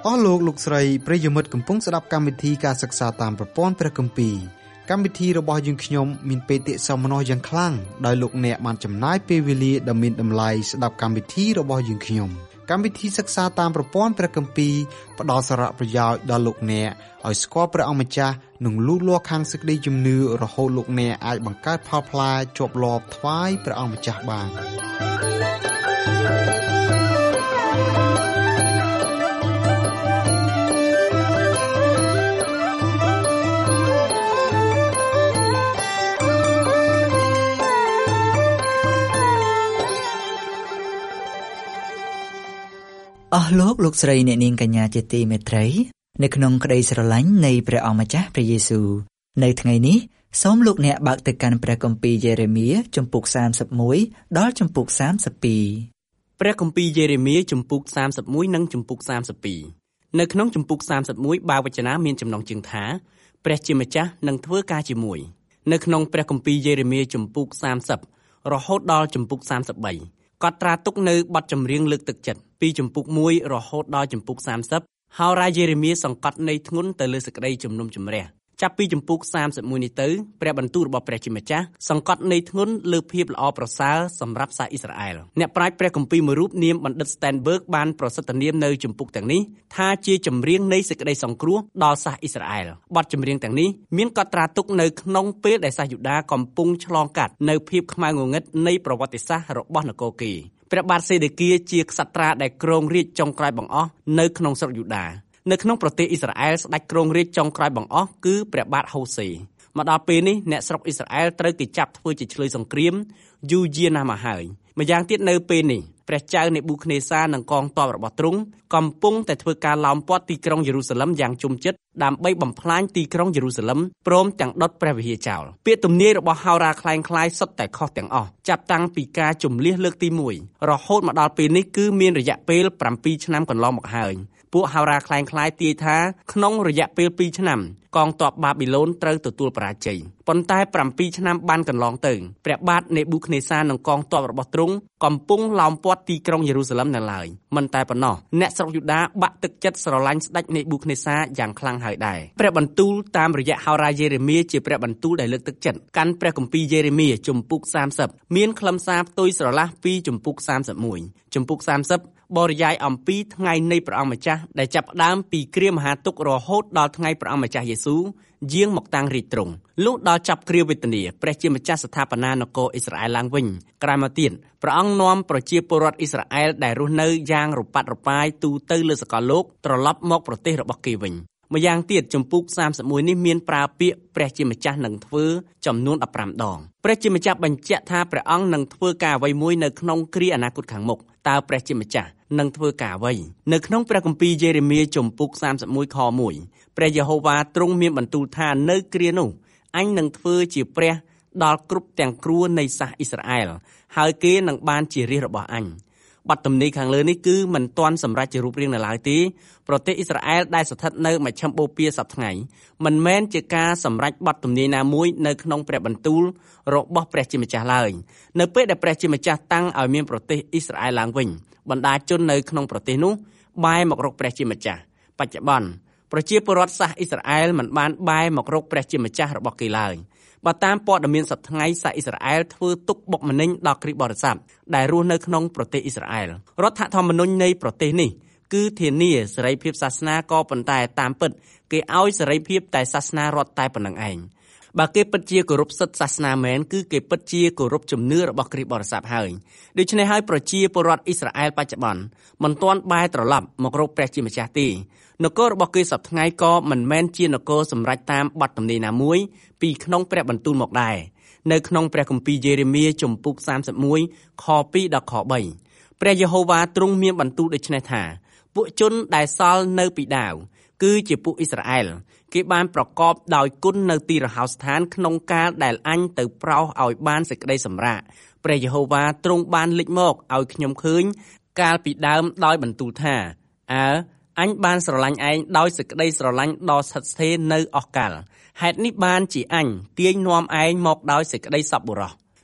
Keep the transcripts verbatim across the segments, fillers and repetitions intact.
អស់លោកលោកស្រីប្រិយមិត្តកំពុងស្ដាប់កម្មវិធីការសិក្សាតាមប្រព័ន្ធព្រះគម្ពីរកម្មវិធីរបស់យើងខ្ញុំមានបេតិសោមនស្សយ៉ាងខ្លាំងដោយលោកអ្នកបានចំណាយពេលវេលាដ៏មានតម្លៃស្ដាប់កម្មវិធីរបស់យើងខ្ញុំកម្មវិធីសិក្សាតាមប្រព័ន្ធព្រះគម្ពីរផ្ដល់សារៈប្រយោជន៍ដល់លោកអ្នកឲ្យស្គាល់ព្រះអង្គម្ចាស់និងលូតលាស់ខាងសេចក្តីជំនឿរហូតលោកអ្នកអាចបង្កើតផលផ្លែជាប់លាប់ថ្វាយព្រះអង្គម្ចាស់បានអស់លោកលោកស្រីអ្នកនាងកញ្ញាជាទីមេត្រីនៅក្នុងក្តីស្រឡាញ់នៃព្រះអង្គម្ចាស់ព្រះយេស៊ូវនៅថ្ងៃនេះសូមលោកអ្នកបើកទៅកាន់ព្រះគម្ពីរយេរេមៀជំពូកសាមសិបមួយដល់ជំពូកសាមសិបពីរព្រះគម្ពីរយេរេមៀជំពូកសាមសិបមួយនិងជំពូកសាមសិបពីរនៅក្នុងជំពូកសាមសិបមួយបាវចនាមានចំណងជើងថាព្រះជាម្ចាស់នឹងធ្វើការជាមួយនៅក្នុងព្រះគម្ពីរយេរេមៀជំពូកសាមសិបរហូតដល់ជំពូកសាមសិបបីកត់ត្រាទុកនៅបទចម្រៀងលើកទឹកចិត្តពីជំពូកមួយរហូតដល់ជំពូកសាមសិបហោរាយេរេមៀសង្កត់នៃធ្ងន់ទៅលើសេចក្តីជំនុំជម្រះចាប់ពីជំពូកសាមសិបមួយនេះទៅព្រះបន្ទូលរបស់ព្រះជាម្ចាស់សង្កត់នៃធ្ងន់លើភាពល្អប្រសើរសម្រាប់សាសអ៊ីស្រាអែលអ្នកប្រាជ្ញព្រះគម្ពីរមួយរូបនាមបណ្ឌិត Stenberg បានប្រសិទ្ធនាមនៅជំពូកទាំងនេះថាជាចម្រៀងនៃសេចក្តីសង្គ្រោះដល់សាសអ៊ីស្រាអែលបទចម្រៀងទាំងនេះមានកត់ត្រាទុកនៅក្នុងពេលដែលសាសយូដាកំពុងឆ្លងកាត់នៅភាពខ្មៅងងឹតនៃប្រវត្តិសាស្ត្ររបស់នគរគេព្រះបាទសេដេគៀជាក្សត្រាដែលគ្រងរាជ្យចុងក្រោយបង្អស់នៅក្នុងស្រុកយូដានៅក្នុងប្រទេសអ៊ីស្រាអែលស្ដេចគ្រងរាជ្យចុងក្រោយបង្អស់គឺព្រះបាទហូសេមកដល់ពេលនេះអ្នកស្រុកអ៊ីស្រាអែលត្រូវគេចាប់ធ្វើជាឆ្លើយសង្គ្រាមយូរយារណាស់មកហើយម្យ៉ាងទៀតនៅពេលនេះព្រះចៅនេប៊ូខនេសានិងកងទ័ពរបស់ទ្រង់កំពុងតែធ្វើការឡោមព័ទ្ធទីក្រុងយេរូសាឡឹមយ៉ាងជុំជិតដើម្បីបំផ្លាញទីក្រុងយេរូសាឡឹមព្រមទាំងដុតព្រះវិហារចោលពាក្យទំនាយរបស់ហោរាคล้ายคล้ายសុទ្ធតែខុសទាំងអស់ចាប់តាំងពីការជំលះលើកទីមួយរហូតមកដល់ពេលនេះគឺមានរយៈពេល7ឆ្នាំកន្លងមកហើយពួកហោរាคล้ายคล้ายទាយថាក្នុងរយៈពេល2ឆ្នាំកងទ័ពបាប៊ីឡូនត្រូវទទួលបរាជ័យប៉ុន្តែ7ឆ្នាំបានកន្លងទៅព្រះបាទនេប៊ូខនេសានិងកងទ័ពរបស់ទ្រង់កំពុងឡោមព័ទ្ធទីក្រុងយេរូសាឡឹមនៅឡើយមិនតែប៉ុណ្ណោះអ្នកស្រុកយូដាបាក់ទឹកចិត្តស្រឡាញ់ស្ដេចនេប៊ូខនេសាយ៉ាងខ្លាំងហើយដែរព្រះបន្ទូលតាមរយៈហោរាយេរេមៀជាព្រះបន្ទូលដែលលើកទឹកចិត្តកាន់ព្រះគម្ពីរយេរេមៀជំពូកសាមសិបមានខ្លឹមសារផ្ទុយស្រឡះពីជំពូកសាមសិបមួយជំពូកសាមសិបបរិយាយអំពីថ្ងៃនៃព្រះអង្គម្ចាស់ដែលចាប់ផ្ដើមពីគ្រាមហាទុក្ខរហូតដល់ថ្ងៃព្រះអង្គម្ចាស់យេស៊ូវយាងមកតាំងរាជទ្រង់លុះដល់ចាប់គ្រាវេទនាព្រះជាម្ចាស់ស្ថាបនានគរអ៊ីស្រាអែលឡើងវិញក្រោយមកទៀតព្រះអង្គនាំប្រជាពលរដ្ឋអ៊ីស្រាអែលដែលរស់នៅយ៉ាងរប៉ាត់រប៉ាយទូទៅលើសកលលោកត្រឡប់មកប្រទេសរបស់គេវិញម្យ៉ាងទៀតជំពូកសាមសិបមួយនេះមានប្រើពាក្យព្រះជាម្ចាស់នឹងធ្វើចំនួនដប់ប្រាំដងព្រះជាម្ចាស់បញ្ជាក់ថាព្រះអង្គនឹងធ្វើការអ្វីមួយនៅក្នុងគ្រាអនាគតខាងមុខតើព្រះជាម្ចាស់នឹងធ្វើការអ្វីនៅក្នុងព្រះគម្ពីរយេរេមៀជំពូកសាមសិបមួយខមួយព្រះយេហូវ៉ាទ្រង់មានបន្ទូលថានៅគ្រានោះអញនឹងធ្វើជាព្រះដល់គ្រប់ទាំងគ្រួនៃសាសអ៊ីស្រាអែលហើយគេនឹងបានជារាជរបស់អញបទទំនាយខាងលើនេះគឺមិនទាន់សម្រេចជារូបរាងនៅឡើយទេប្រទេសអ៊ីស្រាអែលដែលស្ថិតនៅមជ្ឈិមបូព៌ាសប្តាហ៍ថ្ងៃមិនមែនជាការសម្រេចបទទំនាយណាមួយនៅក្នុងព្រះបន្ទូលរបស់ព្រះជាម្ចាស់ឡើយនៅពេលដែលព្រះជាម្ចាស់តាំងឲ្យមានប្រទេសអ៊ីស្រាអែលឡើងវិញបណ្ដាជននៅក្នុងប្រទេសនោះបែរមករកព្រះជាម្ចាស់បច្ចុប្បន្នប្រជាពលរដ្ឋសាសអ៊ីស្រាអែលមិនបានបែរមករកព្រះជាម្ចាស់របស់គេឡើយបើតាមព័ត៌មានសប្តាហ៍ថ្ងៃសាសអ៊ីស្រាអែលធ្វើទុកបុកម្នេញដល់គ្រីស្ទបរិស័ទដែលរស់នៅក្នុងប្រទេសអ៊ីស្រាអែលរដ្ឋធម្មនុញ្ញនៃប្រទេសនេះគឺធានាសេរីភាពសាសនាក៏ប៉ុន្តែតាមពិតគេឲ្យសេរីភាពតែសាសនារដ្ឋតែប៉ុណ្្នឹងឯងបើគេពិតជាគោរពសិទ្ធិសាសនាមែនគឺគេពិតជាគោរពជំនឿរបស់គ្រីស្ទបរិស័ទហើយដូច្នេះហើយប្រជាពលរដ្ឋអ៊ីស្រាអែលបច្ចុប្បន្នមិនទាន់បែរត្រឡប់មករកព្រះជាម្ចាស់ទេនគររបស់គេសប្តាហ៍ថ្ងៃក៏មិនមែនជានគរសម្រេចតាមបទទំនាយណាមួយពីក្នុងព្រះបន្ទូលមកដែរនៅក្នុងព្រះគម្ពីរយេរេមៀជំពូកសាមសិបមួយខពីរដល់ខបីព្រះយេហូវ៉ាទ្រង់មានបន្ទូលដូចនេះថាពួកជនដែលសល់នៅពីដាវគឺជាពួកអ៊ីស្រាអែលគេបានប្រកបដោយគុណនៅទីរហោស្ថានក្នុងកាលដែលអញទៅប្រោសឲ្យបានសេចក្តីសម្រាកព្រះយេហូវ៉ាទ្រង់បានលេចមកឲ្យខ្ញុំឃើញកាលពីដើមដោយបន្ទូលថាអើអញបានស្រឡាញ់ឯងដោយសេចក្តីស្រឡាញ់ដ៏ស្ថិតស្ថេរនៅអស់កលហេតុនេះបានជាអញទាញនាំឯងមកដោយសេចក្តីសប្បុរស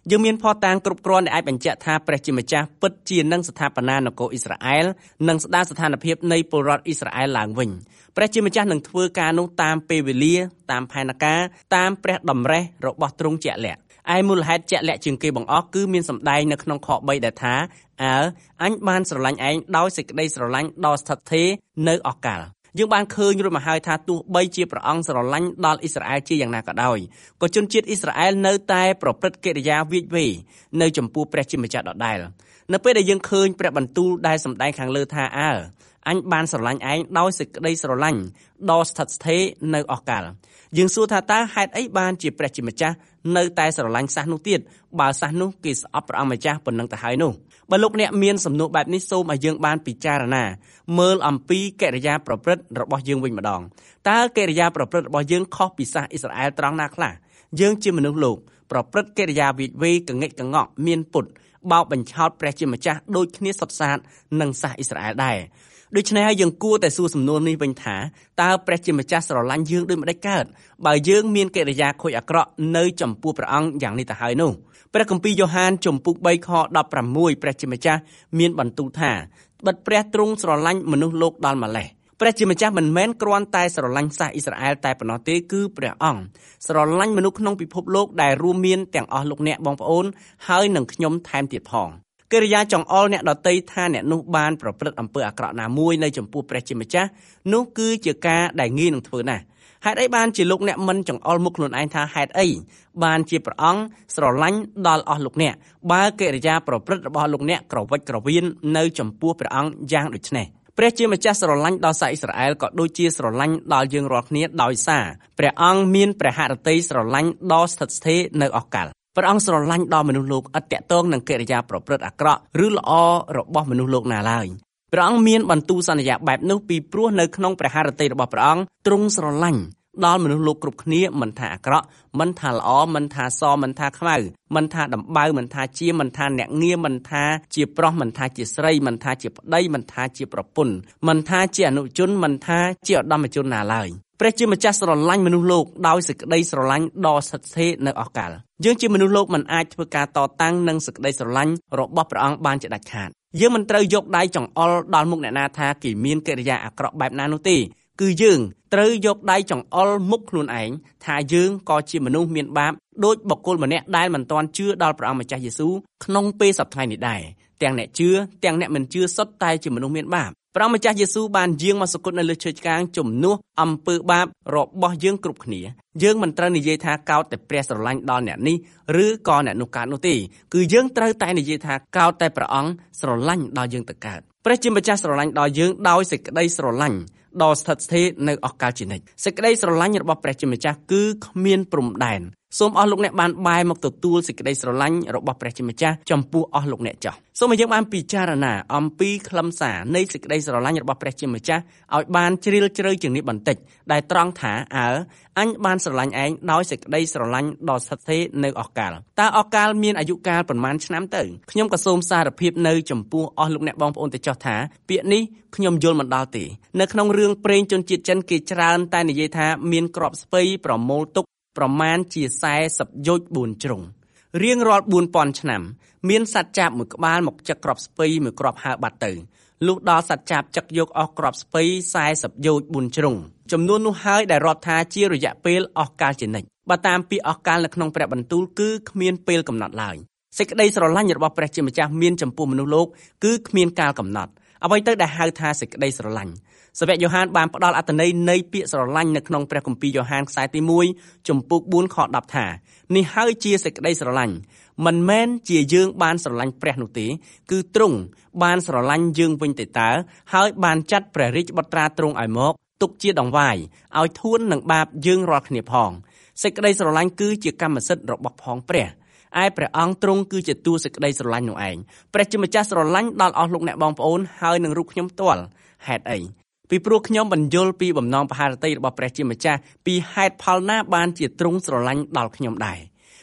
យើងមានភស្តុតាងគ្រប់គ្រាន់ដែលអាចបញ្ជាក់ថាព្រះជាម្ចាស់ពិតជានឹងស្ថាបនានគរអ៊ីស្រាអែលនិងស្ដារស្ថានភាពនៃពលរដ្ឋអ៊ីស្រាអែលឡើងវិញព្រះជាម្ចាស់នឹងធ្វើការនោះតាមពេលវេលាតាមផែនការតាមព្រះតម្រេះរបស់ទ្រង់ជាក់លាក់ឯមូលហេតុជាក់លាក់ជាងគេបង្អស់គឺមានសម្ដែងនៅក្នុងខបីដែលថាអើអញបានស្រឡាញ់ឯងដោយសេចក្តីស្រឡាញ់ដ៏ស្ថិតស្ថេរនៅអកាលយើងបានឃើញរួចមកហើយថាទោះបីជាព្រះអង្គស្រឡាញ់ដល់អ៊ីស្រាអែលជាយ៉ាងណាក៏ដោយក៏ជនជាតិអ៊ីស្រាអែលនៅតែប្រព្រឹត្តកិរិយាវាចវេនៅចំពោះព្រះជាម្ចាស់ដដែលនៅពេលដែលយើងឃើញព្រះបន្ទូលដែលសម្ដែងខាងលើថាអើអញបានស្រឡាញ់ឯងដោយសេចក្តីស្រឡាញ់ដ៏ស្ថិតស្ថេរនៅអកាលយើងសួរថាតើហេតុអីបានជាព្រះជាម្ចាស់នៅតែស្រឡាញ់សះនោះទៀតបើសះនោះគេស្អប់ព្រះអង្គម្ចាស់ប៉ុណ្ណឹងទៅហើយនោះបើលោកអ្នកមានសំណួរបែបនេះសូមឲ្យយើងបានពិចារណាមើលអំពីកិរិយាប្រព្រឹត្តរបស់យើងវិញម្ដងតើកិរិយាប្រព្រឹត្តរបស់យើងខុសពីសះអ៊ីស្រាអែលត្រង់ណាខ្លះយើងជាមនុស្សលោកប្រព្រឹត្តកិរិយាវិវេកងិចកងក់មានពុតបោកបញ្ឆោតព្រះជាម្ចាស់ដូចគ្នាសុទ្ធសាធនឹងសះអ៊ីស្រាអែលដែរដូច្នេះហើយយើងគួរតែសួរសំណួរនេះវិញថាតើព្រះជាម្ចាស់ស្រឡាញ់យើងដូចម្តេចកើតបើយើងមានកិរិយាខូចអាក្រក់នៅចំពោះព្រះអង្គយ៉ាងនេះទៅហើយនោះព្រះគម្ពីរយ៉ូហានជំពូកបីខដប់ប្រាំមួយព្រះជាម្ចាស់មានបន្ទូលថាបិទព្រះទ្រង់ស្រឡាញ់មនុស្សលោកដល់ម្លេះព្រះជាម្ចាស់មិនមែនគ្រាន់តែស្រឡាញ់សះអ៊ីស្រាអែលតែប៉ុណ្ណោះទេគឺព្រះអង្គស្រឡាញ់មនុស្សក្នុងពិភពលោកដែលរួមមានទាំងអស់លោកអ្នកបងប្អូនហើយនឹងខ្ញុំថែមទៀតផងកិរិយាចង្អុលអ្នកដតីថាអ្នកនោះបានប្រព្រឹត្តអំពើអាក្រក់ណាមួយនៅចំពោះព្រះជាម្ចាស់នោះគឺជាការដែលងាយនឹងធ្វើណាស់ហេតុអីបានជាលោកអ្នកមិនចង្អុលមុខខ្លួនឯងថាហេតុអីបានជាព្រះអង្គស្រឡាញ់ដល់អស់លោកអ្នកបើកិរិយាប្រព្រឹត្តរបស់លោកអ្នកក្រវិចក្រវៀននៅចំពោះព្រះអង្គយ៉ាងដូចនេះព្រះជាម្ចាស់ស្រឡាញ់ដល់សាសអ៊ីស្រាអែលក៏ដូចជាស្រឡាញ់ដល់យើងរាល់គ្នាដោយសារព្រះអង្គមានព្រះហឫទ័យស្រឡាញ់ដ៏ស្ថិតស្ថេរនៅអកាលព្រះអង្គស្រឡាញ់ដល់មនុស្សលោកឥតតាក់ទងនឹងកិរិយាប្រព្រឹត្តអាក្រក់ឬល្អរបស់មនុស្សលោកណាឡើយព្រះអង្គមានបន្ទូលសន្យាបែបនោះពីព្រោះនៅក្នុងព្រះហឫទ័យរបស់ព្រះអង្គទ្រង់ស្រឡាញ់ដល់មនុស្សលោកគ្រប់គ្នាមិនថាអាក្រក់មិនថាល្អមិនថាសមិនថាខ្មៅមិនថាដំបៅមិនថាជាមិនថាអ្នកងារមិនថាជាប្រុសមិនថាជាស្រីមិនថាជាប្តីមិនថាជាប្រពន្ធមិនថាជាអនុជនមិនថាជាឧត្តមជនណាឡើយព្រះជាម្ចាស់ស្រឡាញ់មនុស្សលោកដោយសេចក្តីស្រឡាញ់ដ៏ស្ថិតស្ថេរនៅអកាលយើងជាមនុស្សលោកមិនអាចធ្វើការតតាំងនឹងសេចក្តីស្រឡាញ់របស់ព្រះអង្គបានជាដាច់ខាតយើងមិនត្រូវយកដៃចង្អុលដល់មុខអ្នកណាថាគេមានកិរិយាអាក្រក់បែបណានោះទេគឺយើងត្រូវយកដៃចង្អុលមុខខ្លួនឯងថាយើងក៏ជាមនុស្សមានបាបដូចបុគ្គលម្នាក់ដែលមិនទាន់ជឿដល់ព្រះអង្គម្ចាស់យេស៊ូវក្នុងពេលសប្តាហ៍នេះដែរទាំងអ្នកជឿទាំងអ្នកមិនជឿសុទ្ធតែជាមនុស្សមានបាបព្រះម្ចាស់យេស៊ូវបានយាងមកសគត់នៅលើឈើឆ្កាងជំនួសអំពើបាបរបស់យើងគ្រប់គ្នាយើងមិនត្រូវនិយាយថាកោតតែព្រះស្រឡាញ់ដល់អ្នកនេះឬក៏អ្នកនោះកើតនោះទេគឺយើងត្រូវតែនិយាយថាកោតតែព្រះអង្គស្រឡាញ់ដល់យើងទៅកើតព្រះជាម្ចាស់ស្រឡាញ់ដល់យើងដោយសេចក្តីស្រឡាញ់ដ៏ស្ថិតស្ថេរនៅអកាលជានិច្ចសេចក្តីស្រឡាញ់របស់ព្រះជាម្ចាស់គឺគ្មានព្រំដែនសូមអស់លោកអ្នកបានបែរមកទទួលសេចក្តីស្រឡាញ់របស់ព្រះជាម្ចាស់ចំពោះអស់លោកអ្នកចោះសូមឲ្យយើងបានពិចារណាអំពីខ្លឹមសារនៃសេចក្តីស្រឡាញ់របស់ព្រះជាម្ចាស់ឲ្យបានជ្រាលជ្រៅជាងនេះបន្តិចដែលត្រង់ថាអើអញបានស្រឡាញ់ឯងដោយសេចក្តីស្រឡាញ់ដ៏ស្ថិតស្ថេរនៅអកាលតើអកាលមានអាយុកាលប៉ុន្មានឆ្នាំទៅខ្ញុំក៏សូមសារភាពនៅចំពោះអស់លោកអ្នកបងប្អូនទៅចោះថាពាក្យនេះខ្ញុំយល់មិនដល់ទេនៅក្នុងរឿងព្រេងជនជាតិចិនគេច្រើនតែនិយាយថាមានក្របស្ពៃប្រមូលទុកប្រមាណជាសែសិបយោជបួនជ្រុងរៀងរាល់បួនពាន់ឆ្នាំមានសត្វចាបមួយក្បាលមកចឹកក្របស្ពៃមួយគ្រាប់ហើរបាត់ទៅលុះដល់សត្វចាបចឹកយកអស់ក្របស្ពៃសែសិបយោជបួនជ្រុងចំនួននោះហើយដែលរាប់ថាជារយៈពេលអស់កាលជានិច្ចបើតាមពាក្យអស់កាលនៅក្នុងព្រះបន្ទូលគឺគ្មានពេលកំណត់ឡើយសេចក្តីស្រឡាញ់របស់ព្រះជាម្ចាស់មានចំពោះមនុស្សលោកគឺគ្មានកាលកំណត់អ្វីទៅដែលហៅថាសេចក្តីស្រឡាញ់សាវកយ៉ូហានបានផ្ដល់អត្ថន័យនៃពាក្យស្រឡាញ់នៅក្នុងព្រះគម្ពីរយ៉ូហានខ្សែទីមួយជំពូកបួនខដប់ថានេះហើយជាសេចក្តីស្រឡាញ់មិនមែនជាយើងបានស្រឡាញ់ព្រះនោះទេគឺទ្រង់បានស្រឡាញ់យើងវិញទៅតើហើយបានចាត់ព្រះរាជបុត្រាទ្រង់ឲ្យមកទុកជាដង្វាយឲ្យធួននឹងបាបយើងរាល់គ្នាផងសេចក្តីស្រឡាញ់គឺជាកម្មសិទ្ធិរបស់ផងព្រះឯព្រះអង្គទ្រង់គឺជាតួសេចក្តីស្រឡាញ់នោះឯងព្រះជាម្ចាស់ស្រឡាញ់ដល់អស់លោកអ្នកបងប្អូនហើយនឹងរូបខ្ញុំផ្ទាល់ហេតុអីពីព្រោះខ្ញុំបញ្យល់ពីបំណងបហារតីរបស់ព្រះជាម្ចាស់ពីហេតុផលណាបានជាទ្រង់ស្រឡាញ់ដល់ខ្ញុំដែរ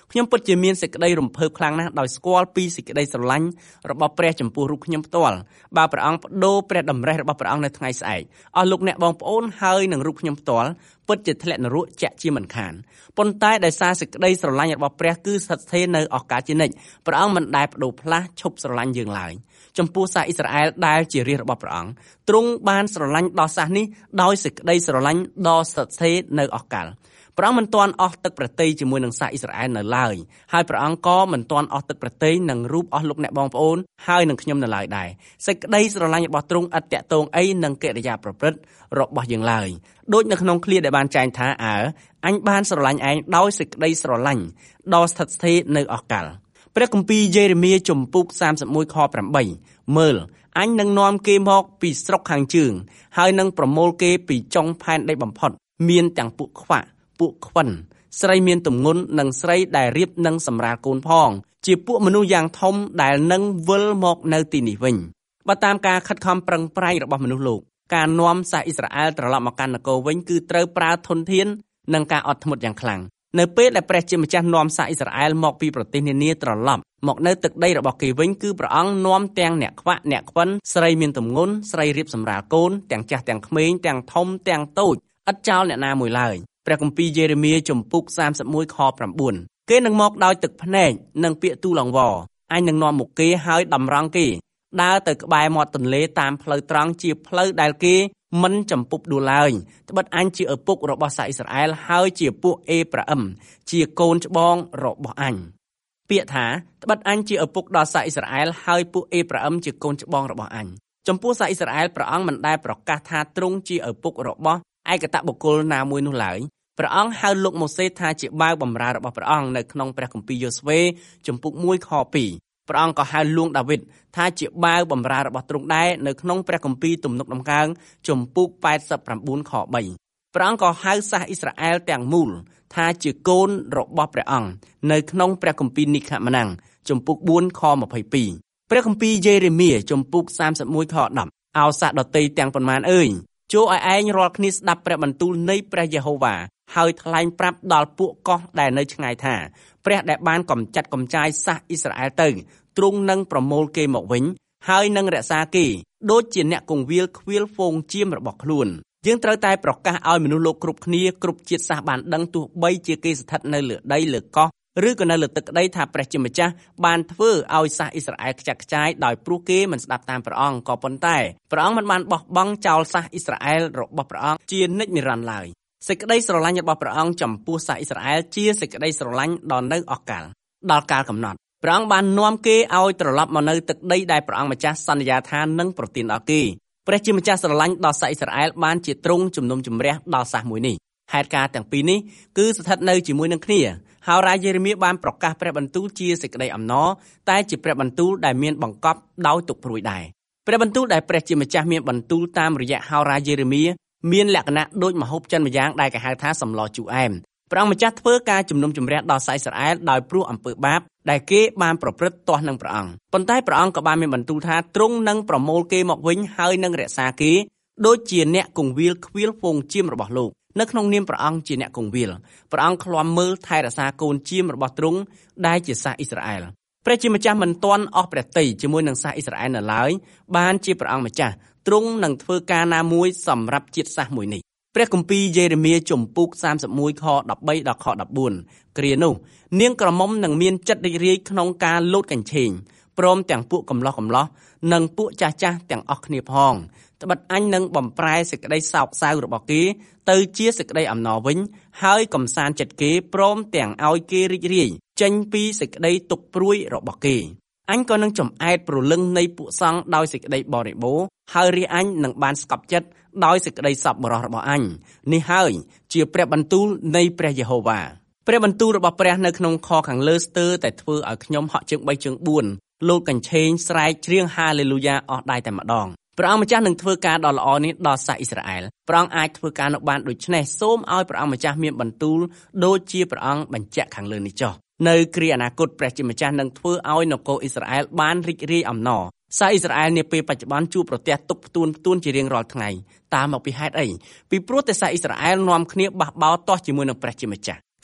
ខ្ញុំពិតជាមានសេចក្តីរំភើបខ្លាំងណាស់ដោយស្គាល់ពីសេចក្តីស្រឡាញ់របស់ព្រះចំពោះរូបខ្ញុំផ្ទាល់បើព្រះអង្គបដូរព្រះតម្រិះរបស់ព្រះអង្គនៅថ្ងៃស្អែកអស់លោកអ្នកបងប្អូនហើយនឹងរូបខ្ញុំផ្ទាល់ពិតជាធ្លាក់នរកចាក់ជាមិនខានប៉ុន្តែដោយសារសេចក្តីស្រឡាញ់របស់ព្រះគឺស្ថិតស្ថេរនៅអកាលជានិច្ចព្រះអង្គមិនដែលបដូរផ្លាស់ឈប់ស្រឡាញ់យើងឡើយចំពោះសាសអ៊ីស្រាអែលដែលជារាជរបស់ព្រះអង្គទ្រង់បានស្រឡាញ់ដល់សាសនេះដោយសេចក្តីស្រឡាញ់ដ៏ស្ថិតស្ថេរនៅអកាលព្រះអង្គមិនទាន់អស់ទឹកប្រទៃជាមួយនឹងសាសអ៊ីស្រាអែលនៅឡើយហើយព្រះអង្គក៏មិនទាន់អស់ទឹកប្រទៃនឹងរូបអស់លោកអ្នកបងប្អូនហើយនឹងខ្ញុំនៅឡើយដែរសេចក្តីស្រឡាញ់របស់ទ្រង់ឥតតាក់ទងអីនឹងកិរិយាប្រព្រឹត្តរបស់យើងឡើយដូចនៅក្នុងឃ្លាដែលបានចែងថាអើអញបានស្រឡាញ់ឯងដោយសេចក្តីស្រឡាញ់ដ៏ស្ថិតស្ថេរនៅអកាលព្រះគម្ពីរយេរេមៀជំពូកសាមសិបមួយខប្រាំបីមើលអញនឹងនាំគេមកពីស្រុកខាងជើងហើយនឹងប្រមូលគេពីចុងផែនដីបំផុតមានទាំងពួកខ្វាក់ពួកខ្វិនស្រីមានទម្ងន់និងស្រីដែលរៀបនឹងសម្រាលកូនផងជាពួកមនុស្សយ៉ាងធំដែលនឹងវិលមកនៅទីនេះវិញបើតាមការខិតខំប្រឹងប្រែងរបស់មនុស្សលោកការនាំសាសអ៊ីស្រាអែលត្រឡប់មកកាន់នគរវិញគឺត្រូវប្រើធនធាននិងការអត់ធ្មត់យ៉ាងខ្លាំងនៅពេលដែលព្រះជាម្ចាស់នាំសាសអ៊ីស្រាអែលមកពីប្រទេសនានាត្រឡប់មកនៅទឹកដីរបស់គេវិញគឺព្រះអង្គនាំទាំងអ្នកខ្វាក់អ្នកខ្វិនស្រីមានទម្ងន់ស្រីរៀបសម្រាលកូនទាំងចាស់ទាំងក្មេងទាំងធំទាំងតូចឥតចោលអ្នកណាមួយឡើយព្រះគម្ពីរយេរេមៀជំពូកសាមសិបមួយខប្រាំបួនគេនឹងមកដោយទឹកភ្នែកនិងពាក្យទូលអង្វរអញនឹងនាំមុខគេហើយតម្រង់គេដើរទៅក្បែរមាត់ទន្លេតាមផ្លូវត្រង់ជាផ្លូវដែលគេមិនចំពុបដួលឡើយត្បិតអញជាឪពុករបស់សាសអ៊ីស្រាអែលហើយជាពួកអេប្រាអឹមជាកូនច្បងរបស់អញពាក្យថាត្បិតអញជាឪពុកដល់សាសអ៊ីស្រាអែលហើយពួកអេប្រាអឹមជាកូនច្បងរបស់អញចំពោះសាសអ៊ីស្រាអែលព្រះអង្គមិនដែលប្រកាសថាទ្រង់ជាឪពុករបស់ឯកតបុគ្គលណាមួយនោះឡើយព្រះអង្គហៅលោកម៉ូសេថាជាបាវបម្រើរបស់ព្រះអង្គនៅក្នុងព្រះគម្ពីរយ៉ូស្វេជំពូកមួយខពីរព្រះអង្គក៏ហៅលួងដាវីតថាជាបាវបម្រើរបស់ទ្រង់ដែរនៅក្នុងព្រះគម្ពីរទំនុកដំកើងជំពូកប៉ែតសិបប្រាំបួនខបីព្រះអង្គក៏ហៅសាសអ៊ីស្រាអែលទាំងមូលថាជាកូនរបស់ព្រះអង្គនៅក្នុងព្រះគម្ពីរនីខម៉ានាំងជំពូកបួនខម្ភៃពីរព្រះគម្ពីរយេរេមៀជំពូកសាមសិបមួយខដប់អោសាសដតីទាំងប៉ុន្មានអើយចូលឲ្យឯងរាល់គ្នាស្ដាប់ព្រះបន្ទូលនៃព្រះយេហូវ៉ាហើយថ្លែងប្រាប់ដល់ពួកកោះដែលនៅឆ្ងាយថាព្រះដែលបានកំចាត់កំចាយសាសអ៊ីស្រាអែលទៅទ្រង់នឹងប្រមូលគេមកវិញហើយនឹងរក្សាគេដូចជាអ្នកគង្វាលខ្វៀលហ្វូងជៀមរបស់ខ្លួនយើងត្រូវតែប្រកាសឲ្យមនុស្សលោកគ្រប់គ្នាគ្រប់ជាតិសាសបានដឹងទោះបីជាគេស្ថិតនៅលើដីលើកោះឬក៏នៅលើទឹកដីថាព្រះជាម្ចាស់បានធ្វើឲ្យសាសអ៊ីស្រាអែលខ្ចាត់ខ្ចាយដោយព្រោះគេមិនស្ដាប់តាមព្រះអង្គក៏ប៉ុន្តែព្រះអង្គមិនបានបោះបង់ចោលសាសអ៊ីស្រាអែលរបស់ព្រះអង្គជានិច្ចនិរន្តរ៍ឡើយសេចក្តីស្រឡាញ់របស់ព្រះអង្គចំពោះសាសអ៊ីស្រាអែលជាសេចក្តីស្រឡាញ់ដល់នៅអកាលដល់កាលកំណត់ព្រះអង្គបាននាំគេឲ្យត្រឡប់មកនៅទឹកដីដែលព្រះអង្គម្ចាស់សន្យាថានឹងប្រទានដល់គេព្រះជាម្ចាស់ស្រឡាញ់ដល់សាសអ៊ីស្រាអែលបានជាទ្រង់ជំនុំជម្រះដល់សាសមួយនេះហេតុការទាំងពីរនេះគឺស្ថិតនៅជាមួយនឹងគ្នាហើយរាជយេរេមៀបានប្រកាសព្រះបន្ទូលជាសេចក្តីអំណរតែជាព្រះបន្ទូលដែលមានបង្កប់ដោយទុក្ខព្រួយដែរព្រះបន្ទូលដែលព្រះជាម្ចាស់មានបន្ទូលតាមរយៈហោរាយេរេមៀមានលក្ខណៈដូចម្ហូបចិនម្យ៉ាងដែលគេហៅថាសម្លជូរអែមព្រះអង្គម្ចាស់ធ្វើការជំនុំជម្រះដល់សាសអ៊ីស្រាអែលដោយព្រោះអំពើបាបដែលគេបានប្រព្រឹត្តទាស់នឹងព្រះអង្គប៉ុន្តែព្រះអង្គក៏បានមានបន្ទូលថាទ្រង់នឹងប្រមូលគេមកវិញហើយនឹងរក្សាគេដូចជាអ្នកគង្វាលខ្វៀលហ្វូងជៀមរបស់លោកនៅក្នុងនាមព្រះអង្គជាអ្នកគង្វាលព្រះអង្គឃ្លាំមើលថែរក្សាកូនជៀមរបស់ទ្រង់ដែលជាសាសអ៊ីស្រាអែលព្រះជាម្ចាស់មិនទាន់អស់ព្រះទ័យជាមួយនឹងសាសអ៊ីស្រាអែលនៅឡើយបានជាព្រះអង្គម្ចាស់ទ្រង់នឹងធ្វើការណាមួយសម្រាប់ជាតិសាសមួយនេះព្រះគម្ពីរយេរេមៀជំពូកសាមសិបមួយខដប់បីដល់ខដប់បួនគ្រានោះនាងក្រមុំនឹងមានចិត្តរីករាយក្នុងការលោតកញ្ឆេងព្រមទាំងពួកកំឡោះកំឡោះនិងពួកចាស់ចាស់ទាំងអស់គ្នាផងត្បិតអញនឹងបំប្រែសេចក្តីសោកសៅរបស់គេទៅជាសេចក្តីអំណរវិញហើយកំសាន្តចិត្តគេព្រមទាំងឲ្យគេរីករាយចេញពីសេចក្តីទុក្ខព្រួយរបស់គេអញក៏នឹងចំអែតព្រលឹងនៃពួកសង្ឃដោយសេចក្តីបរិបូរណ៍ហើយរាជអញនឹងបានស្កប់ចិត្តដោយសេចក្តីសប្បុរសរបស់អញនេះហើយជាព្រះបន្ទូលនៃព្រះយេហូវ៉ាព្រះបន្ទូលរបស់ព្រះនៅក្នុងខខាងលើស្ទើរតែធ្វើឲ្យខ្ញុំហក់ជើងបីជើងបួនលោកកញ្ឆេងស្រែកច្រៀងហាឡេលូយ៉ាអស់ដៃតែម្ដងព្រះអង្គម្ចាស់នឹងធ្វើការដ៏ល្អនេះដល់សាសអ៊ីស្រាអែលព្រះអង្គអាចធ្វើការនោះបានដូច្នេះសូមឲ្យព្រះអង្គម្ចាស់មានបន្ទូលដូចជាព្រះអង្គបញ្ជាក់ខាងលើនេះចុះនៅគ្រាអនាគតព្រះជាម្ចាស់នឹងធ្វើឲ្យនគរអ៊ីស្រាអែលបានរីករាយអំណរសាសអ៊ីស្រាអែលនាពេលបច្ចុប្បន្នជួបប្រទះទុក្ខផ្ទួនផ្ទួនជារៀងរាល់ថ្ងៃតាមមកពីហេតុអីពីព្រោះតែសាសអ៊ីស្រាអែលនាំគ្នាបះបោរទាស់ជាមួយនឹងព្រះជាម្ចាស់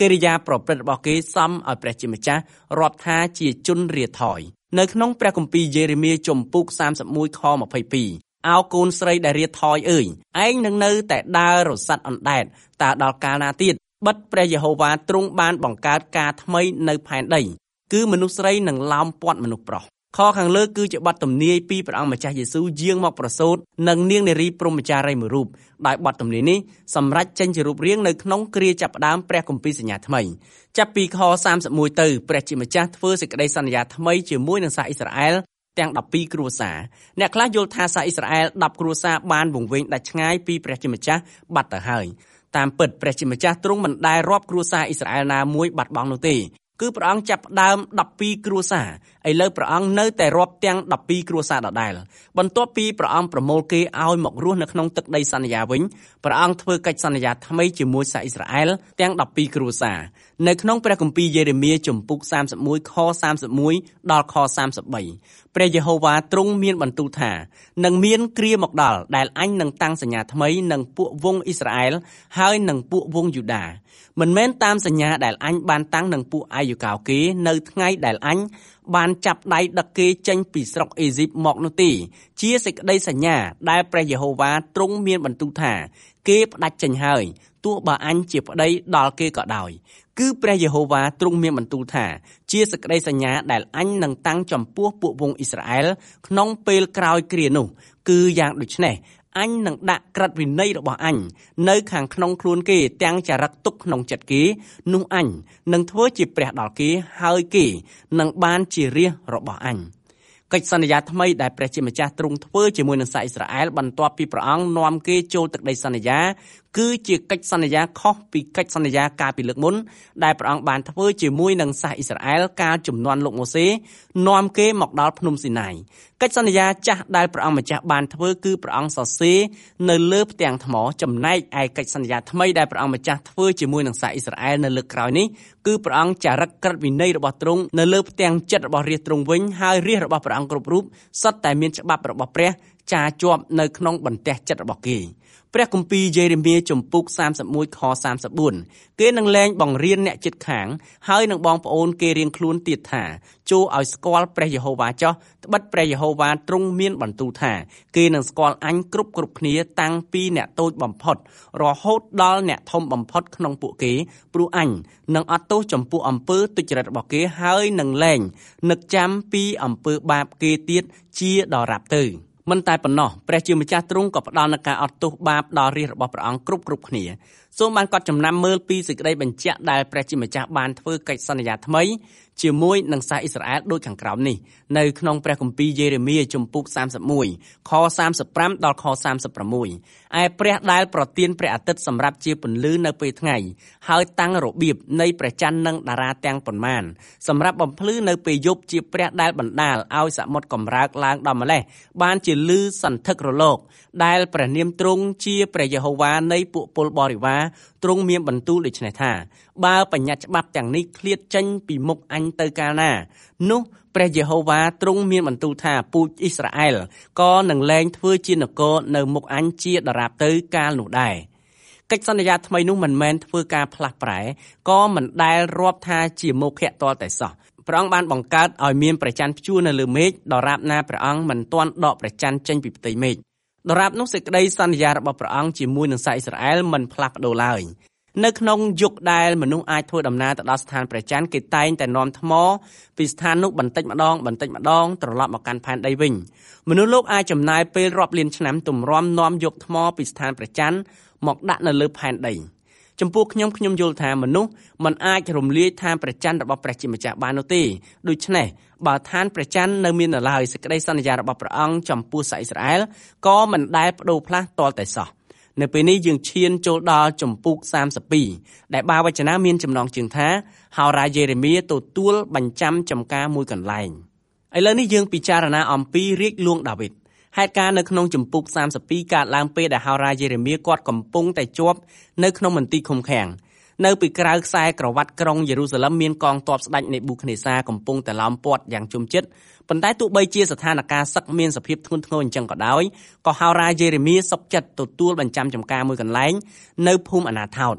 កិរិយាប្រព្រឹត្តរបស់គេសមឲ្យព្រះជាម្ចាស់រាប់ថាជាជនរាថយនៅក្នុងព្រះគម្ពីរយេរេមៀជំពូកសាមសិបមួយខម្ភៃពីរអោកូនស្រីដែលរាថយអើយឯងនឹងនៅតែដើររសាត់អណ្ដែតតើដល់កាលណាទៀតបិទព្រះយេហូវ៉ាទ្រង់បានបង្កើតការថ្មីនៅផែនដីគឺមនុស្សស្រីនឹងឡោមព័ទ្ធមនុស្សប្រុសខខាងលើគឺជាបទទំនាយពីព្រះអង្គម្ចាស់យេស៊ូវយាងមកប្រសូតនឹងនាងនារីព្រហ្មចារីយ៍មួយរូបដោយបទទំនាយនេះសម្រាប់ចេញជារូបរាងនៅក្នុងគ្រាចាប់ផ្ដើមព្រះគម្ពីរសញ្ញាថ្មីចាប់ពីខសាមសិបមួយទៅព្រះជាម្ចាស់ធ្វើសេចក្តីសន្យាថ្មីជាមួយនឹងសាសអ៊ីស្រាអែលទាំងដប់ពីរគ្រួសារអ្នកខ្លះយល់ថាសាសអ៊ីស្រាអែលដប់គ្រួសារបានវង្វេងដាច់ឆ្ងាយពីព្រះជាម្ចាស់បាត់ទៅហើយតាមពិតព្រះជាម្ចាស់ទ្រង់មិនដែលរាប់គ្រួសារអ៊ីស្រាអែលណាមួយបាត់បង់នោះទេគឺព្រះអង្គចាប់ផ្ដើមដប់ពីរគ្រួសារឥឡូវព្រះអង្គនៅតែរាប់ទាំងដប់ពីរគ្រួសារដដែលបន្ទាប់ពីព្រះអង្គប្រមូលគេឲ្យមករស់នៅក្នុងទឹកដីសន្យាវិញព្រះអង្គធ្វើកិច្ចសន្យាថ្មីជាមួយសាសអ៊ីស្រាអែលទាំងដប់ពីរគ្រួសារនៅក្នុងព្រះគម្ពីរយេរេមៀជំពូកសាមសិបមួយខសាមសិបមួយដល់ខសាមសិបបីព្រះយេហូវ៉ាទ្រង់មានបន្ទូលថានឹងមានគ្រាមកដល់ដែលអញនឹងតាំងសញ្ញាថ្មីនឹងពួកវង្សអ៊ីស្រាអែលហើយនឹងពួកវង្សយូដាមិនមែនតាមសញ្ញាដែលអញបានតាំងនឹងពួកអាយុកោគេនៅថ្ងៃដែលអញបានចាប់ដៃដឹកគេចេញពីស្រុកអេស៊ីបមកនោះទេជាសេចក្តីសញ្ញាដែលព្រះយេហូវ៉ាទ្រង់មានបន្ទូលថាគេផ្ដាច់ចេញហើយទោះបើអញជាប្តីដល់គេក៏ដោយគឺព្រះយេហូវ៉ាទ្រង់មានបន្ទូលថាជាសេចក្តីសញ្ញាដែលអញនឹងតាំងចំពោះពួកវង្សអ៊ីស្រាអែលក្នុងពេលក្រោយគ្រានោះគឺយ៉ាងដូចនេះអញនឹងដាក់ក្រឹតវិន័យរបស់អញនៅខាងក្នុងខ្លួនគេទាំងចរិតទុកក្នុងចិត្តគេនោះអញនឹងធ្វើជាព្រះដល់គេហើយគេនឹងបានជារាស្ត្ររបស់អញកិច្ចសន្យាថ្មីដែលព្រះជាម្ចាស់ទ្រង់ធ្វើជាមួយនឹងសាសអ៊ីស្រាអែលបន្ទាប់ពីព្រះអង្គនាំគេចូលទឹកដីសន្យាគឺជាកិច្ចសន្យាខុសពីកិច្ចសន្យាកាលពីលើកមុនដែលព្រះអង្គបានធ្វើជាមួយនឹងសាសអ៊ីស្រាអែលកាលជំនាន់លោកម៉ូសេនាំគេមកដល់ភ្នំស៊ីណាយកិច្ចសន្យាចាស់ដែលព្រះអង្គម្ចាស់បានធ្វើគឺព្រះអង្គសរសេរនៅលើផ្ទាំងថ្មចំណែកឯកិច្ចសន្យាថ្មីដែលព្រះអង្គម្ចាស់ធ្វើជាមួយនឹងសាសអ៊ីស្រាអែលនៅលើកក្រោយនេះគឺព្រះអង្គចារឹកក្រឹតវិន័យរបស់ទ្រង់នៅលើផ្ទាំងចិត្តរបស់រាស្ត្រទ្រង់វិញហើយរាស្ត្ររបស់ព្រះអង្គគ្រប់រូបសុទ្ធតែមានច្បាប់របស់ព្រះចារជាប់នៅក្នុងបន្ទះចិត្តរបស់គេព្រះគម្ពីរយេរេមៀជំពូកសាមសិបមួយខសាមសិបបួនគេនឹងលែងបង្រៀនអ្នកជិតខាងហើយនឹងបងប្អូនគេរៀងខ្លួនទៀតថាចូលឲ្យស្គាល់ព្រះយេហូវ៉ាចោះត្បិតព្រះយេហូវ៉ាទ្រង់មានបន្ទូលថាគេនឹងស្គាល់អញគ្រប់គ្រប់គ្នាតាំងពីអ្នកតូចបំផុតរហូតដល់អ្នកធំបំផុតក្នុងពួកគេព្រោះអញនឹងអត់ទោសចំពោះអំពើទុច្ចរិតរបស់គេហើយនឹងលែងនឹកចាំពីអំពើបាបគេទៀតជាដល់រាប់ទៅមិនតែប៉ុណ្ណោះព្រះជាម្ចាស់ទ្រង់ក៏ផ្ដល់នូវការអត់ទោសបាបដល់រាស្ត្ររបស់ព្រះអង្គគ្រប់គ្រប់គ្នាសូមបានកត់ចំណាំមើលពីសេចក្តីបញ្ជាក់ដែលព្រះជាម្ចាស់បានធ្វើកិច្ចសន្យាថ្មីជាមួយនឹងសាសអ៊ីស្រាអែលដូចខាងក្រោមនេះនៅក្នុងព្រះគម្ពីរយេរេមៀជំពូកសាមសិបមួយខសាមសិបប្រាំដល់ខសាមសិបប្រាំមួយឯព្រះដែលប្រទានព្រះអាទិត្យសម្រាប់ជាពន្លឺនៅពេលថ្ងៃហើយតាំងរបៀបនៃព្រះច័ន្ទនិងតារាទាំងប៉ុន្មានសម្រាប់បំភ្លឺនៅពេលយប់ជាព្រះដែលបណ្ដាលឲ្យសមុទ្រកម្រើកឡើងដល់ម្លេះបានជាលឺសន្ធឹករលកដែលព្រះនាមទ្រង់ជាព្រះយេហូវ៉ានៃពួកពលបរិវារទ្រង់មានបន្ទូលដូចនេះថាបើបញ្ញត្តិច្បាប់ទាំងនេះឃ្លាតចេញពីមុខអញទៅកាលណានោះព្រះយេហូវ៉ាទ្រង់មានបន្ទូលថាពូជអ៊ីស្រាអែលក៏នឹងលែងធ្វើជានគរនៅមុខអញជាដរាបទៅកាលនោះដែរកិច្ចសន្យាថ្មីនោះមិនមែនធ្វើការផ្លាស់ប្រែក៏មិនដែលរាប់ថាជាមោឃៈទាល់តែសោះព្រះអង្គបានបង្កើតឲ្យមានព្រះច័ន្ទព្យួរនៅលើមេឃដរាបណាព្រះអង្គមិនទាន់ដកព្រះច័ន្ទចេញពីផ្ទៃមេឃដរាបនោះសេចក្តីសន្យារបស់ព្រះអង្គជាមួយនឹងសាសអ៊ីស្រាអែលមិនផ្លាស់ប្ដូរឡើយនៅក្នុងយុគដែលមនុស្សអាចធ្វើដំណើរទៅដល់ស្ថានព្រះច័ន្ទគេតែងតែនាំថ្មពីស្ថាននោះបន្តិចម្ដងបន្តិចម្ដងត្រឡប់មកកាន់ផែនដីវិញមនុស្សលោកអាចចំណាយពេលរាប់លានឆ្នាំទម្រាំនាំយកថ្មពីស្ថានព្រះច័ន្ទមកដាក់នៅលើផែនដីចំពោះខ្ញុំខ្ញុំយល់ថាមនុស្សមិនអាចរំលាយឋានព្រះច័ន្ទរបស់ព្រះជាម្ចាស់បាននោះទេដូច្នេះបើឋានព្រះច័ន្ទនៅមាននៅឡើយសេចក្តីសន្យារបស់ព្រះអង្គចំពោះសាសអ៊ីស្រាអែលក៏មិនដែលប្ដូរផ្លាស់ទាល់តែសោះនៅពេលនេះយើងឈានចូលដល់ជំពូកសាមសិបពីរដែលបាវចនាមានចំណងជើងថាហោរាយេរេមៀទទួលបញ្ចាំចំការមួយកន្លែងឥឡូវនេះយើងពិចារណាអំពីរាជលួងដាវីតហេតុការណ៍នៅក្នុងជំពូកសាមសិបពីរកើតឡើងពេលដែលហោរាយេរេមៀគាត់កំពុងតែជាប់នៅក្នុងមន្ទីរឃុំឃាំងនៅពីក្រៅខ្សែក្រវ៉ាត់ក្រុងយេរូសាឡឹមមានកងទ័ពស្ដេចនេប៊ូខនេសាកំពុងតែឡោមព័ទ្ធយ៉ាងជុំជិតប៉ុន្តែទោះបីជាស្ថានភាពសឹកមានសភាពធ្ងន់ធ្ងរអញ្ចឹងក៏ដោយក៏ហោរាយេរេមៀសុខចិត្តទទួលបញ្ចាំចំការមួយកន្លែងនៅភូមិអនាថោត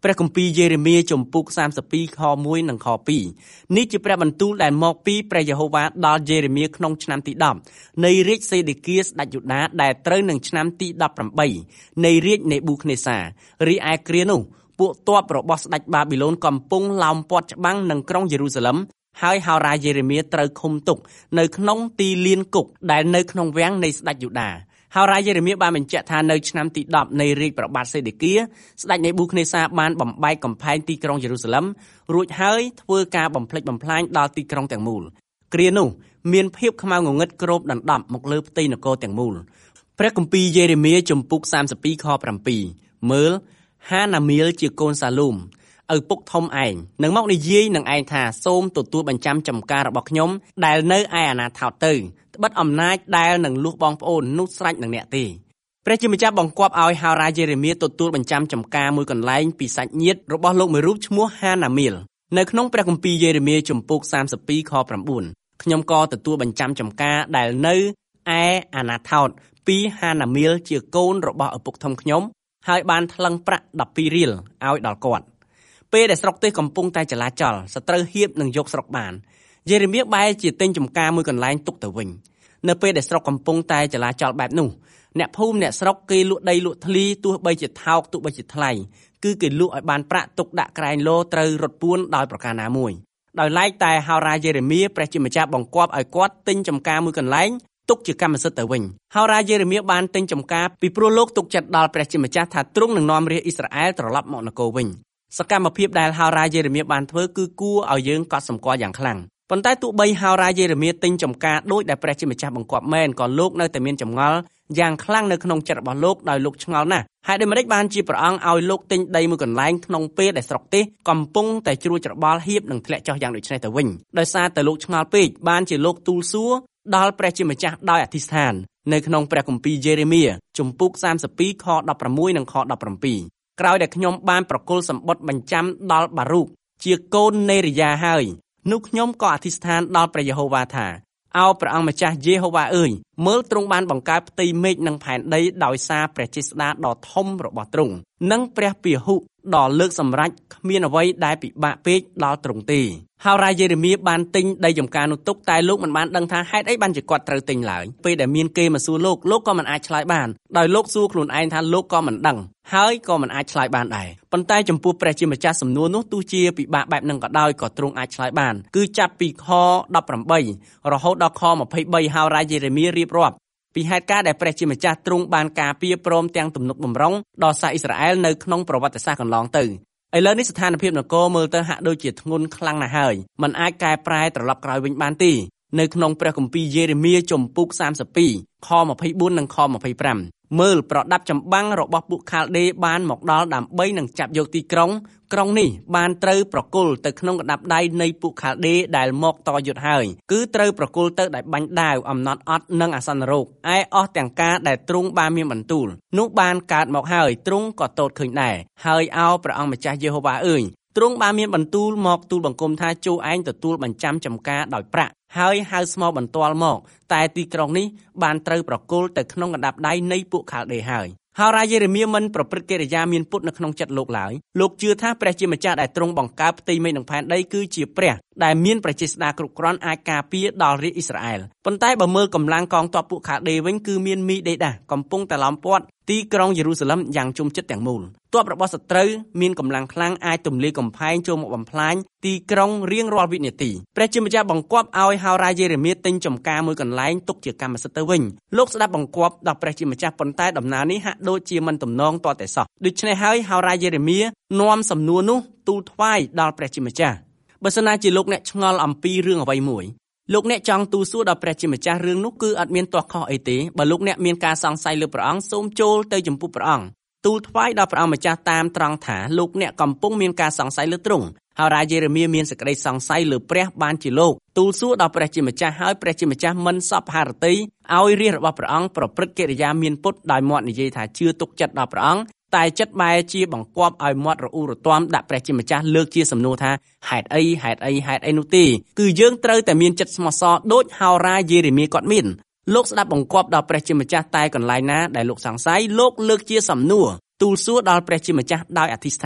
ព្រះគម្ពីរយេរេមៀជំពូកសាមសិបពីរខមួយនិងខពីរនេះជាព្រះបន្ទូលដែលមកពីព្រះយេហូវ៉ាដល់យេរេមៀក្នុងឆ្នាំទីដប់នៃរាជសេដេគៀស្ដេចយូដាដែលត្រូវនឹងឆ្នាំទីដប់ប្រាំបីនៃរាជនេប៊ូខនេសារីឯគ្រានោះពួកទ័ពរបស់ស្ដេចបាប៊ីឡូនកំពុងឡោមព័ទ្ធច្បាំងនឹងក្រុងយេរូសាឡឹមហើយហោរាយេរេមៀត្រូវឃុំទុកនៅក្នុងទីលានគុកដែលនៅក្នុងវាំងនៃស្ដេចយូដាហោរាយេរេមៀបានបញ្ជាក់ថានៅឆ្នាំទីដប់នៃរាជព្រះបាទសេដេគៀស្ដេចនេប៊ូខនេសាបានបំបែកកំផែងទីក្រុងយេរូសាឡឹមរួចហើយធ្វើការបំផ្លិចបំផ្លាញដល់ទីក្រុងទាំងមូលគ្រានោះមានភាពខ្មៅងងឹតគ្របដណ្ដប់មកលើផ្ទៃនគរទាំងមូលព្រះគម្ពីរយេរេមៀជំពូកសាមសិបពីរខប្រាំពីរមើលហាណាមៀលជាកូនសាឡូមឪពុកធំឯងនឹងមកនិយាយនឹងឯងថាសូមទទួលបញ្ចាំចំការរបស់ខ្ញុំដែលនៅឯអាណាថោតទៅត្បិតអំណាចដែលនឹងលួសបងប្អូននោះស្រេចនឹងអ្នកទេព្រះជាម្ចាស់បង្គាប់ឲ្យហោរាយេរេមៀទទួលបញ្ចាំចំការមួយកន្លែងពីសាច់ញាតិរបស់លោកមួយរូបឈ្មោះហាណាមៀលនៅក្នុងព្រះគម្ពីរយេរេមៀជំពូកសាមសិបពីរខប្រាំបួនខ្ញុំក៏ទទួលបញ្ចាំចំការដែលនៅឯអាណាថោតពីហាណាមៀលជាកូនរបស់ឪពុកធំខ្ញុំហើយបានថ្លឹងប្រាក់ដប់ពីររៀលឲ្យដល់គាត់ពេលដែលស្រុកទេសកំពុងតែចលាចលសត្រូវហៀបនឹងយកស្រុកបានយេរេមៀបែរជាទិញចំការមួយកន្លែងទុកទៅវិញនៅពេលដែលស្រុកកំពុងតែចលាចលបែបនោះអ្នកភូមិអ្នកស្រុកគេលក់ដីលក់ធ្លីទោះបីជាថោកទោះបីជាថ្លៃគឺគេលក់ឲ្យបានប្រាក់ទុកដាក់ក្រែងលោត្រូវរត់ពួនដោយប្រការណាមួយដោយឡែកតែហោរាយេរេមៀព្រះជាម្ចាស់បង្គាប់ឲ្យគាត់ទិញចំការមួយកន្លែងទុកជាកម្មសិទ្ធិទៅវិញហោរាយេរេមៀបានទិញចំការពីព្រោះលោកទុកចិត្តដល់ព្រះជាម្ចាស់ថាទ្រង់នឹងនាំរាជអ៊ីស្រាអែលត្រឡប់មកនគរវិញសកម្មភាពដែលហោរាយេរេមៀបានធ្វើគឺគួរឲ្យយើងកត់សម្គាល់យ៉ាងខ្លាំងប៉ុន្តែទោះបីហោរាយេរេមៀទិញចំការដោយដែលព្រះជាម្ចាស់បង្គាប់មែនក៏លោកនៅតែមានចម្ងល់យ៉ាងខ្លាំងនៅក្នុងចិត្តរបស់លោកដោយលោកឆ្ងល់ណាស់ហេតុដូចម្តេចបានជាព្រះអង្គឲ្យលោកទិញដីមួយកន្លែងក្នុងពេលដែលស្រុកទេសកំពុងតែជ្រួចច្របល់ហៀបនឹងធ្លាក់ចុះយ៉ាងដូចនេះទៅវិញដោយសារតែលោកឆ្ងល់ពេកបានជាលោកទូលសួរដល់ព្រះជាម្ចាស់ដោយអធិស្ឋាននៅក្នុងព្រះគម្ពីរយេរេមៀជំពូកសាមសិបពីរខដប់ប្រាំមួយនិងខដប់ប្រាំពីរក្រោយដែលខ្ញុំបានប្រគល់សម្បត្តិបញ្ចាំដល់បារូកជាកូននេរីយ៉ាហើយនោះខ្ញុំក៏អធិស្ឋានដល់ព្រះយេហូវ៉ាថាអោព្រះអង្គម្ចាស់យេហូវ៉ាអើយមើលទ្រង់បានបង្កើតផ្ទៃមេឃនិងផែនដីដោយសារព្រះចេស្តាដ៏ធំរបស់ទ្រង់និងព្រះពហុដ៏លើកសម្រេចគ្មានអ្វីដែលពិបាកពេកដល់ទ្រង់ទេហោរាយេរេមៀបានទិញដីចំការនោះទុកតែលោកមិនបានដឹងថាហេតុអីបានជាគាត់ត្រូវទិញឡើយពេលដែលមានគេមកសួរលោកលោកក៏មិនអាចឆ្លើយបានដោយលោកសួរខ្លួនឯងថាលោកក៏មិនដឹងហើយក៏មិនអាចឆ្លើយបានដែរប៉ុន្តែចំពោះព្រះជាម្ចាស់សំណួរនោះទោះជាពិបាកបែបហ្នឹងក៏ដោយក៏ទ្រង់អាចឆ្លើយបានគឺចាប់ពីខដប់ប្រាំបីរហូតដល់ខម្ភៃបីហោរាយេរេមៀរៀបរាប់ពីហេតុការណ៍ដែលព្រះជាម្ចាស់ទ្រង់បានការពារព្រមទាំងទំនុកបម្រុងដល់សាសអ៊ីស្រាអែលនៅក្នុងប្រវត្តិសាស្ត្រកន្លងទៅឥឡូវនេះស្ថានភាពនគរមើលទៅហាក់ដូចជាធ្ងន់ខ្លាំងណាស់ហើយมันអាចកែប្រែត្រឡប់ក្រោយវិញបានទេនៅក្នុងព្រះគម្ពីរយេរេមៀជំពូកសាមសិបពីរខម្ភៃបួននិងខម្ភៃប្រាំមើលប្រដាប់ចម្បាំងរបស់ពួកខាល់ដេបានមកដល់ដើម្បីនឹងចាប់យកទីក្រុងក្រុងនេះបានត្រូវប្រគល់ទៅក្នុងកណ្ដាប់ដៃនៃពួកខាល់ដេដែលមកតយុទ្ធហើយគឺត្រូវប្រគល់ទៅដោយបាញ់ដាវអំណត់អត់និងអាសន្នរោគឯអស់ទាំងការដែលទ្រង់បានមានបន្ទូលនោះបានកើតមកហើយទ្រង់ក៏ទតឃើញដែរហើយអោព្រះអង្គម្ចាស់យេហូវ៉ាអើយទ្រង់បានមានបន្ទូលមកទូលបង្គំថាចូលឯងទទួលបញ្ចាំចំការដោយប្រាក់ហើយហៅស្មោបន្ទាល់មកតែទីក្រុងនេះបានត្រូវប្រគល់ទៅក្នុងកណ្ដាប់ដៃនៃពួកខាល់ដេហើយហោរាយេរេមៀមិនប្រព្រឹត្តកិរិយាមានពុតនៅក្នុងចិត្តលោកឡើយលោកជឿថាព្រះជាម្ចាស់ដែលទ្រង់បង្កើតផ្ទៃមេឃនិងផែនដីគឺជាព្រះដែលមានព្រះចេស្តាគ្រប់គ្រាន់អាចការពារដល់រាជអ៊ីស្រាអែលប៉ុន្តែបើមើលកម្លាំងកងទ័ពពួកខាល់ដេវិញគឺមានមីដេដាកំពុងតែឡោមព័ទ្ធទីក្រុងយេរូសាឡឹមយ៉ាងជុំជិតទាំងមូលទ័ពរបស់សត្រូវមានកម្លាំងខ្លាំងអាចទម្លាយកំផែងចូលមកបំផ្លាញទីក្រុងរៀងរាល់វិនាទីព្រះជាម្ចាស់បង្គាប់ឲ្យហោរាយេរេមៀទិញចំការមួយកន្លែងទុកជាកម្មសិទ្ធិទៅវិញលោកស្ដាប់បង្គាប់ដល់ព្រះជាម្ចាស់ប៉ុន្តែដំណើរនេះហាក់ដូចជាមិនទំនងទាល់តែសោះដូច្នេះហើយហោរាយេរេមៀនាំសំណួរនោះទូលថ្វាយដល់ព្រះជាម្ចាស់បើសិនណាជាលោកអ្នកឆ្ងល់អំពីរឿងអ្វីមួយលោកអ្នកចង់ទូលសួរដល់ព្រះជាម្ចាស់រឿងនោះគឺអត់មានទាស់ខុសអីទេបើលោកអ្នកមានការសង្ស័យលើព្រះអង្គសូមចូលទៅចំពោះព្រះអង្គទូលថ្វាយដល់ព្រះអង្គម្ចាស់តាមត្រង់ថាលោកអ្នកកំពុងមានការសង្ស័យលើទ្រង់ហោរាយេរេមៀមានសេចក្តីសង្ស័យលើព្រះបានជាលោកទូលសួរដល់ព្រះជាម្ចាស់ហើយព្រះជាម្ចាស់មិនសពហារតីឲ្យរាជរបស់ព្រះអង្គប្រព្រឹត្តកិរិយាមានពុតដោយមាត់និយាយថាជឿទុកចិត្តដល់ព្រះអង្គតែចិត្តបែរជាបង្គាប់ឲ្យមាត់រអ៊ូរទាំដាក់ព្រះជាម្ចាស់លើកជាសំណួរថាហេតុអីហេតុអីហេតុអីនោះទេគឺយើងត្រូវតែមានចិត្តស្មោះសរដូចហោរាយេរេមៀគាត់មានលោកស្ដាប់បង្គាប់ដល់ព្រះជាម្ចាស់តែកន្លែងណាដែលលោកសង្ស័យលោកលើកជាសំណួរទូលសួរដល់ព្រះជាម្ចាស់ដោយអធិស្ឋាន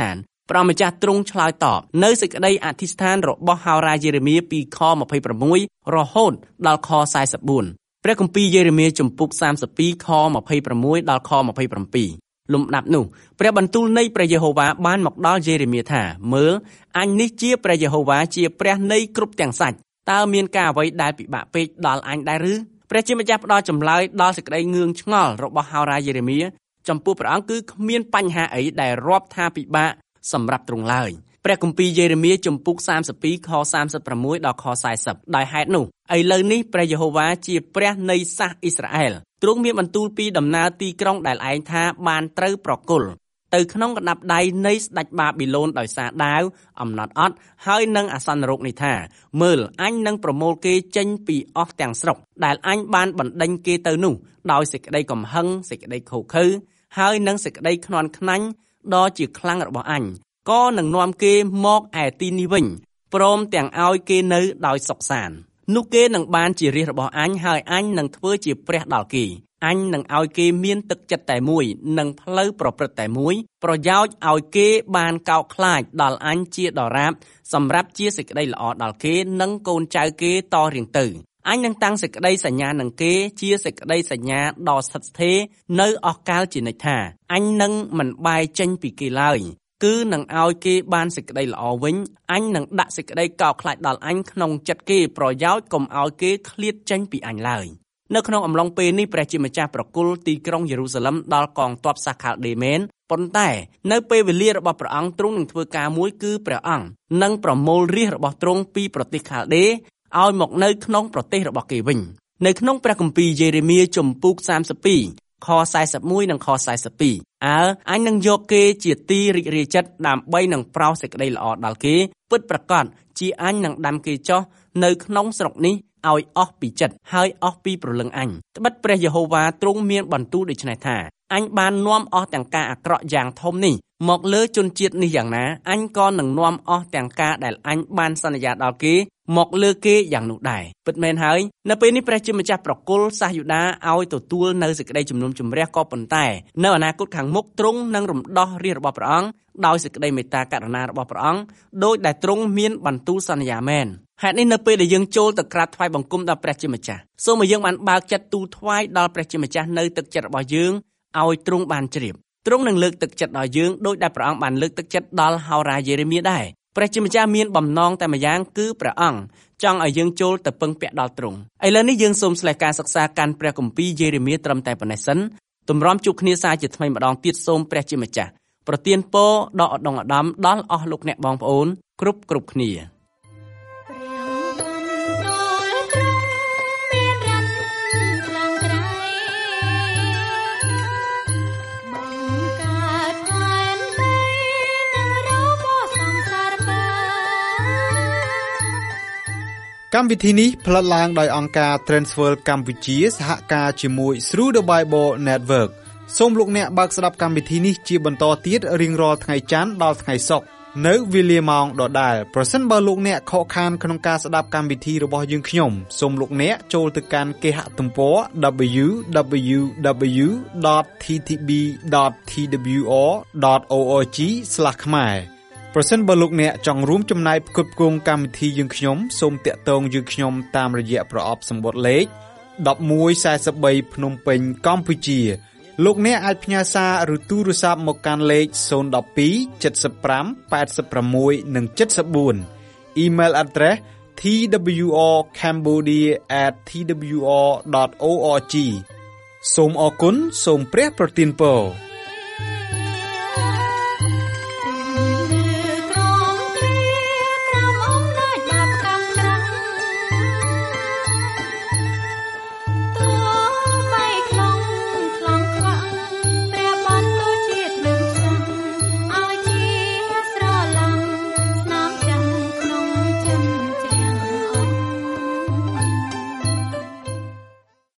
ព្រះម្ចាស់ទ្រង់ឆ្លើយតបនៅសេចក្តីអធិស្ឋានរបស់ហោរាយេរេមៀពីខម្ភៃប្រាំមួយរហូតដល់ខសែសិបបួនព្រះគម្ពីរយេរេមៀជំពូកសាមសិបពីរខម្ភៃប្រាំមួយដល់ខម្ភៃប្រាំពីរលំដាប់នោះព្រះបន្ទូលនៃព្រះយេហូវ៉ាបានមកដល់យេរេមៀថាមើលអញនេះជាព្រះយេហូវ៉ាជាព្រះនៃគ្រប់ទាំងសាច់តើមានការអ្វីដែលពិបាកពេកដល់អញដែរឬព្រះជាម្ចាស់ផ្ដល់ចម្លើយដល់សេចក្តីងឿងឆ្ងល់របស់ហោរាយេរេមៀចំពោះព្រះអង្គគឺគ្មានបញ្ហាអីដែលរាប់ថាពិបាកសម្រាប់ទ្រង់ឡើយព្រះគម្ពីរយេរេមៀជំពូកសាមសិបពីរខសាមសិបប្រាំមួយដល់ខសែសិបដោយហេតុនោះឥឡូវនេះព្រះយេហូវ៉ាជាព្រះនៃសាសអ៊ីស្រាអែលទ្រង់មានបន្ទូលពីដំណើរទីក្រុងដែលឯងថាបានត្រូវប្រគល់ទៅក្នុងកណ្ដាប់ដៃនៃស្ដេចបាប៊ីឡូនដោយសារដាវអំណត់អត់ហើយនឹងអាសន្នរោគនេះថាមើលអញនឹងប្រមូលគេចេញពីអស់ទាំងស្រុកដែលអញបានបណ្ដេញគេទៅនោះដោយសេចក្តីកំហឹងសេចក្តីខូខើហើយនឹងសេចក្តីខ្នាន់ខ្នាញ់ដ៏ជាខ្លាំងរបស់អញក៏នឹងនាំគេមកឯទីនេះវិញព្រមទាំងឲ្យគេនៅដោយសុខសាន្តនោះគេនឹងបានជារាជរបស់អញហើយអញនឹងធ្វើជាព្រះដល់គេអញនឹងឲ្យគេមានទឹកចិត្តតែមួយនិងផ្លូវប្រព្រឹត្តតែមួយប្រយោជន៍ឲ្យគេបានកោតខ្លាចដល់អញជាដរាបសម្រាប់ជាសេចក្តីល្អដល់គេនិងកូនចៅគេតរៀងទៅអញនឹងតាំងសេចក្តីសញ្ញានឹងគេជាសេចក្តីសញ្ញាដ៏ស្ថិតស្ថេរនៅអស់កលជានិច្ចថាអញនឹងមិនបែរចេញពីគេឡើយគឺនឹងឲ្យគេបានសេចក្តីល្អវិញអញនឹងដាក់សេចក្តីកោតខ្លាចដល់អញក្នុងចិត្តគេប្រយោជន៍កុំឲ្យគេឃ្លាតចេញពីអញឡើយនៅក្នុងអំឡុងពេលនេះព្រះជាម្ចាស់ប្រគល់ទីក្រុងយេរូសាឡិមដល់កងទ័ពសាសខាល់ដេមែនប៉ុន្តែនៅពេលវេលារបស់ព្រះអង្គទ្រង់នឹងធ្វើការមួយគឺព្រះអង្គនឹងប្រមូលរាជរបស់ទ្រង់ពីប្រទេសខាល់ដេឲ្យមកនៅក្នុងប្រទេសរបស់គេវិញនៅក្នុងព្រះគម្ពីរយេរេមៀជំពូកសាមសិបពីរខសែសិបមួយនិងខសែសិបពីរអើអញនឹងយកគេជាទីរីករាយចិត្តដើម្បីនឹងប្រោសសេចក្តីល្អដល់គេពិតប្រាកដជាអញនឹងដាំគេចុះនៅក្នុងស្រុកនេះឲ្យអស់ពីចិត្តហើយអស់ពីព្រលឹងអញត្បិតព្រះយេហូវ៉ាទ្រង់មានបន្ទូលដូច្នេះថាអញបាននាំអស់ទាំងការអាក្រក់យ៉ាងធំនេះមកលើជនជាតិនេះយ៉ាងណាអញក៏នឹងនាំអស់ទាំងការដែលអញបានសន្យាដល់គេមកលើគេយ៉ាងនោះដែរពិតមែនហើយនៅពេលនេះព្រះជាម្ចាស់ប្រគល់សាសយូដាឲ្យទទួលនៅសេចក្តីជំនុំជម្រះក៏ប៉ុន្តែនៅអនាគតខាងមុខទ្រង់នឹងរំដោះរាជរបស់ព្រះអង្គដោយសេចក្តីមេត្តាករុណារបស់ព្រះអង្គដោយដែលទ្រង់មានបន្ទូលសន្យាមែនហេតុនេះនៅពេលដែលយើងចូលទៅក្រាបថ្វាយបង្គំដល់ព្រះជាម្ចាស់សូមឲ្យយើងបានបើកចិត្តទូលថ្វាយដល់ព្រះជាម្ចាស់នៅទឹកចិត្តរបស់យើងឲ្យទ្រង់បានជ្រាបទ្រង់នឹងលើកទឹកចិត្តដល់យើងដោយដែលព្រះអង្គបានលើកទឹកចិត្តដល់ហោរាយេរេមៀដែរព្រះជាម្ចាស់មានបំណងតែម្យ៉ាងគឺព្រះអង្គចង់ឲ្យយើងចូលទៅពឹងពាក់ដល់ទ្រង់ឥឡូវនេះយើងសូមស្លេះការសិក្សាកាន់ព្រះគម្ពីរយេរេមៀត្រឹមតែប៉ុណ្ណេះសិនទម្រាំជួបគ្នាសាជាថ្មីម្ដងទៀតសូមព្រះជាម្ចាស់ប្រទានពរដល់ឧត្តមឧត្តមដល់អស់លោកអ្នកបងប្អូនគ្រប់គ្រប់គ្នាកម្មវិធីនេះផ្លាត់ឡើងដោយអង្គការ Transworld កម្ពុជាសហការជាមួយ Through the Bible Network សូមលោកអ្នកបើកស្ដាប់កម្មវិធីនេះជាបន្តទៀតរៀងរាល់ថ្ងៃច័ន្ទដល់ថ្ងៃសុក្រនៅវេលាម៉ោងដដែលប្រសិនបើលោកអ្នកខកខានក្នុងការស្ដាប់កម្មវិធីរបស់យើងខ្ញុំសូមលោកអ្នកចូលទៅកាន់គេហទំព័រ double-u double-u double-u dot t t b dot t w r dot org ស្លាស ខ្មែរប្រសិនបើលោកអ្នកចង់រួមចំណែកផ្គត់ផ្គង់កម្មវិធីយើងខ្ញុំសូមតាក់ទងយើងខ្ញុំតាមរយៈប្រអប់សម្បត្តិលេខmột một bốn baភ្នំពេញកម្ពុជាលោកអ្នកអាចផ្ញើសារឬទូរស័ព្ទមកកាន់លេខศูนย์ หนึ่ง สอง เจ็ด ห้า แปด หก និង เจ็ด สี่ Email address t w r cambodia at t w r dot org សូមអរគុណសូមព្រះប្រទានពរ